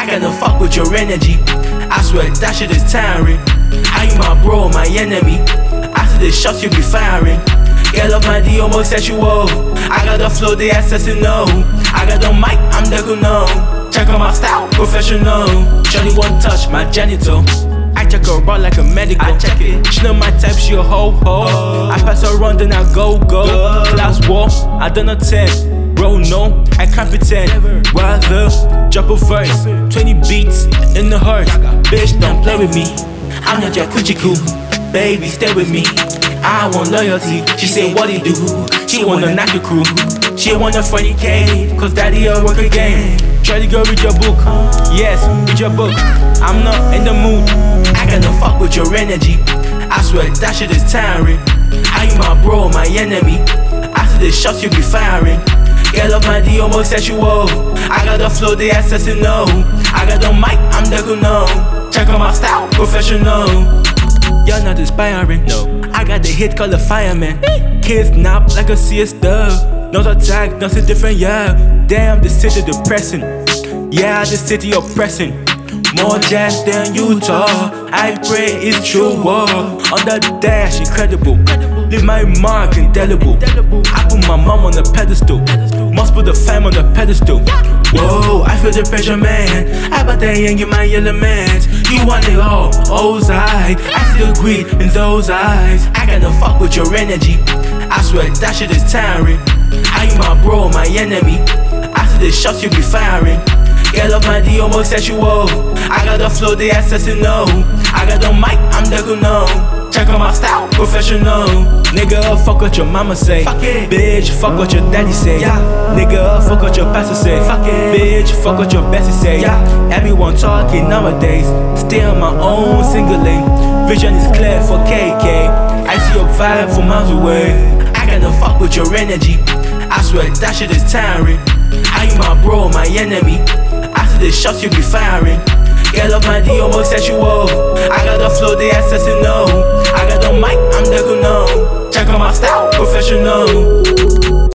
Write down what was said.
gotta fuck with your energy. I swear that shit is tiring. How you my bro, my enemy? After the shots you be firing. Get off my D, homosexual. I got the flow, they assassin, no. I got the mic, I'm the no. Check out my style, professional. Johnny won't touch my genital. I check her out like a medical. I check it. She know my type, she a ho-ho. I pass her around, then I go. Class war, I done a 10. Bro, no, I can't pretend. Rather, drop a verse. 20 beats in the hearse. Bitch, don't play with me. I'm not your coochie coo. Baby, stay with me. I want loyalty. She say what he do. She wanna knock the crew. She want a funny cake, cause daddy a work again. Try to go read your book. Yes, read your book. I'm not in the mood. I gotta fuck with your energy. I swear that shit is tiring. How you my bro, my enemy? After the shots you be firing. Get off my D, homosexual. I got the flow, they assassin, no. I got the mic, I'm the no. Check out my style, professional. You're not inspiring, no. I got the hit called the fireman. Kids nap like a siesta. Not attack, nothing different, yeah. Damn, the city depressing. Yeah, the city oppressing. More jazz than Utah. I pray it's true war. On the dash, incredible. Leave my mark indelible. I put my mom on the pedestal. Must put the fam on the pedestal. Whoa, I feel the pressure, man. I bet they ain't get my element. You want it all, Ozai. I still greed in those eyes. I gotta fuck with your energy. I swear that shit is tiring. How you my bro, my enemy? After the shots you be firing. Get off my D, homosexual. I got the flow, they assassin, no. I got the mic, I'm the no. Check out my style, professional. Nigga, fuck what your mama say. Fuck it. Bitch, fuck what your daddy say. Yeah. Nigga, fuck what your pastor say. Fuck it. Bitch, fuck what your bestie say. Yeah. Everyone talking nowadays. Stay on my own single lane. Vision is clear for KK. I see your vibe from miles away. I gotta fuck with your energy. I swear that shit is tiring. How you my bro, my enemy? After the shots you be firing. Get off my D, homosexual. I got the flow, they assassin, no. I got the mic, I'm the no. Check out my style, professional.